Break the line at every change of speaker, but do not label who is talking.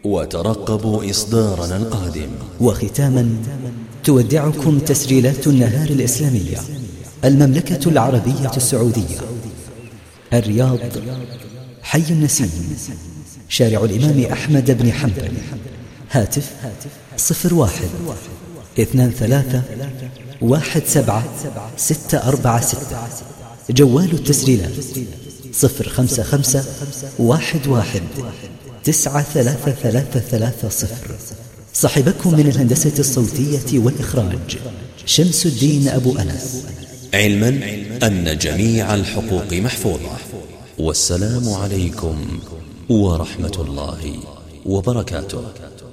وترقبوا إصدارنا القادم.
وختاما تودعكم تسجيلات النهار الإسلامية، المملكة العربية السعودية، الرياض، حي النسيم، شارع الإمام أحمد بن حنبل. هاتف 01-03-17-646. جوال التسجيلات 055-11-933330. صاحبكم من الهندسة الصوتية والإخراج شمس الدين أبو أنس.
علما أن جميع الحقوق محفوظة. والسلام عليكم ورحمة الله وبركاته.